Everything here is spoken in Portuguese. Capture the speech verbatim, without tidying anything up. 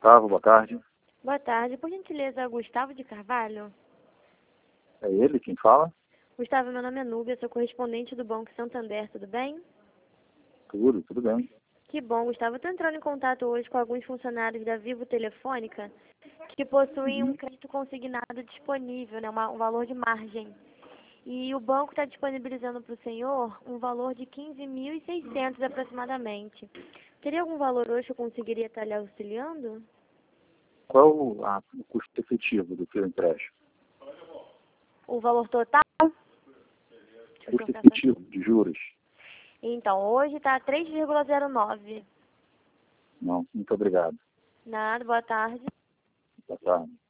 Gustavo, boa tarde. Boa tarde. Por gentileza, Gustavo de Carvalho? É ele quem fala? Gustavo, meu nome é Núbia, sou correspondente do Banco Santander, tudo bem? Tudo, tudo bem. Que bom, Gustavo. Estou entrando em contato hoje com alguns funcionários da Vivo Telefônica que possuem um Uhum. crédito consignado disponível, né, uma, um valor de margem. E o banco está disponibilizando para o senhor um valor de quinze mil e seiscentos aproximadamente. Teria algum valor hoje que eu conseguiria estar lhe auxiliando? Qual é o, a- o custo efetivo do seu empréstimo? O valor total? Deixa eu Custo perguntar só. efetivo de juros? Então, hoje está três vírgula zero nove. Não, muito obrigado. Nada, boa tarde. Boa tarde.